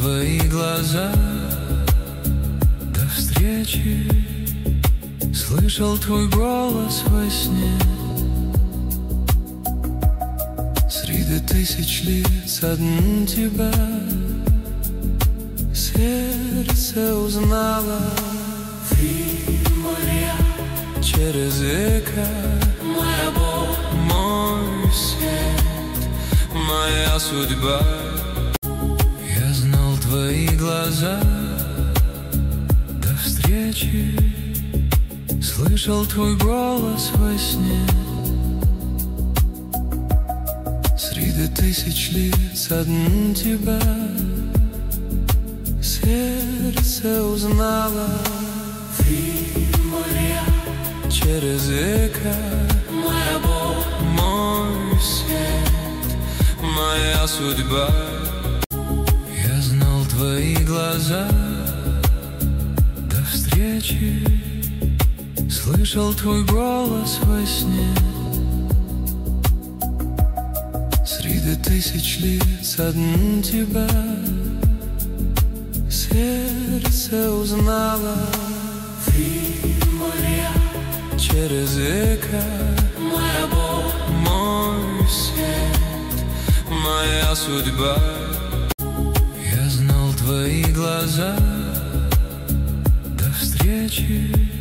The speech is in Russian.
твои глаза до встречи, слышал твой голос во сне. Среди тысяч лиц одну тебя сердце узнало. Ты моя, через века моя боль, мой свет, моя судьба. Я знал твои глаза до встречи, слышал твой голос во сне. Среди тысяч лиц одну тебя сердце узнало. Ты моя, через века моя боль, мой свет, моя судьба. Я знал твои глаза до встречи, слышал твой голос во сне. Среди тысяч лиц одну тебя сердце узнало. Ты моя, через века моя боль, мой свет, моя судьба. Я знал твои глаза до встречи,